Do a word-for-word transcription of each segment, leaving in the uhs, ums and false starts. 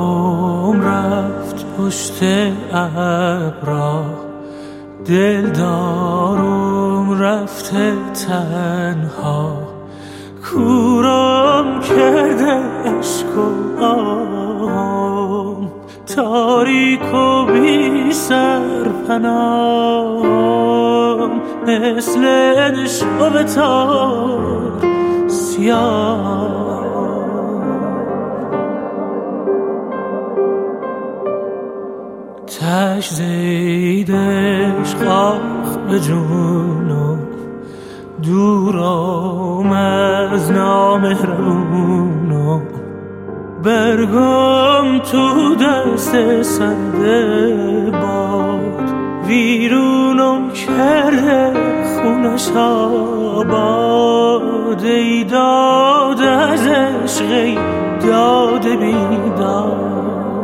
عمر رفت پشت ابرا، دلدارم رفته تنها، کورم کرده عشق و آهم، تاریک و بی سرپناهم، مثل نشو تار سیاه. تش زید عشق آخ به جونم، دورم از نامهربونم، برگم تو دست سرد باد، ویرونم کرده خونش آباد، ای داد از عشق ای داد بیداد.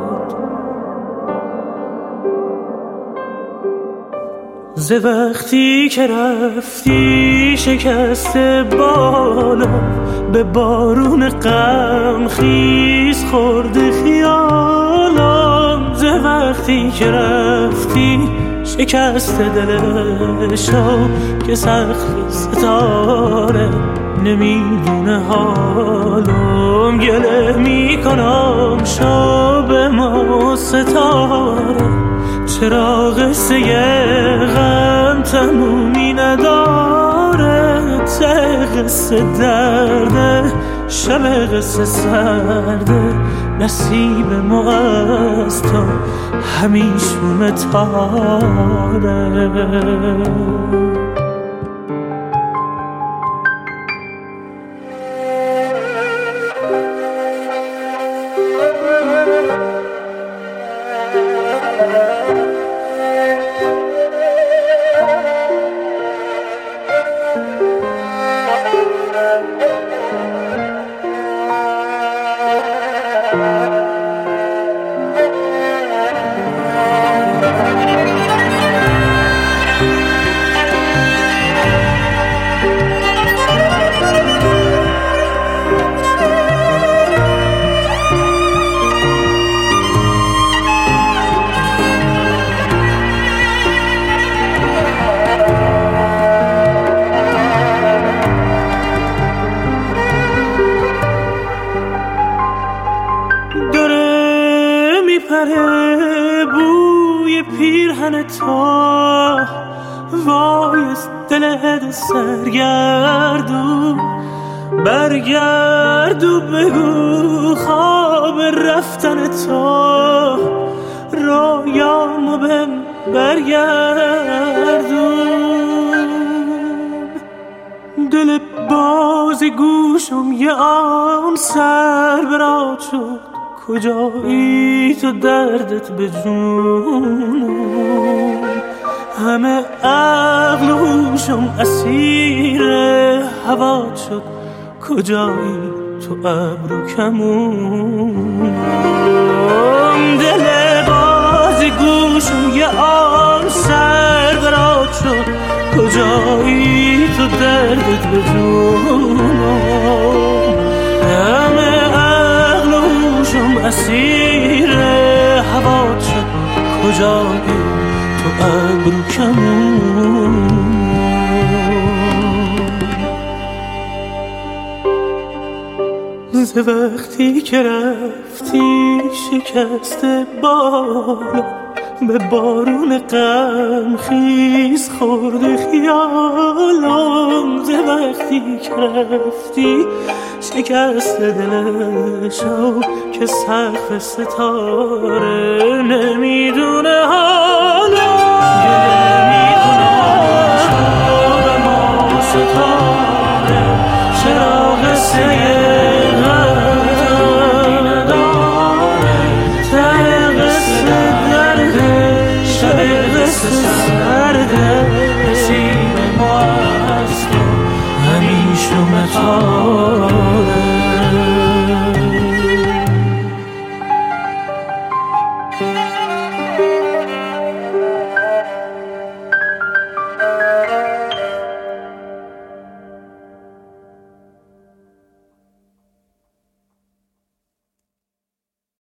ز وقتی که رفتی شکسته بالا، به بارون غم خیز خورده خیالم، ز وقتی که رفتی شکسته دلشو که سقف ستاره نمیدونه حالم، گله میکنم شب ما ستاره، چرا قصه غم تمومی نداره، ته قصه درده شب قصه سرده، نصیب ما از تو همیشون تاره. بوی پیرهن تو وای از دل سرگردو، برگردو بگو خواب رفتن تو رویامو بهم برگردون. دل باز گوشم یه آن سر برات شد، کجایی تو دردت به جونم، همه عقل و هوشم اسیر هوات شد، کجایی تو ابر و کمونم. دل باز گوشم یه آن سر برات شد، کجایی تو دردت به جونم، همه اسیر هوات شد، کجایی تو ابرو کمون. ز وقتی که رفتی شکسته بالا، به بارون غم خیز خورده خیالم، ز وقتی که رفتی شکسته دلشو که سقف ستاره نمیدونه حالا، نمیدونه شب ما ستاره، چرا قصه غم نداره، ته قصه درده شب قصه سرده، نصیب ما از تو همیشه متاره.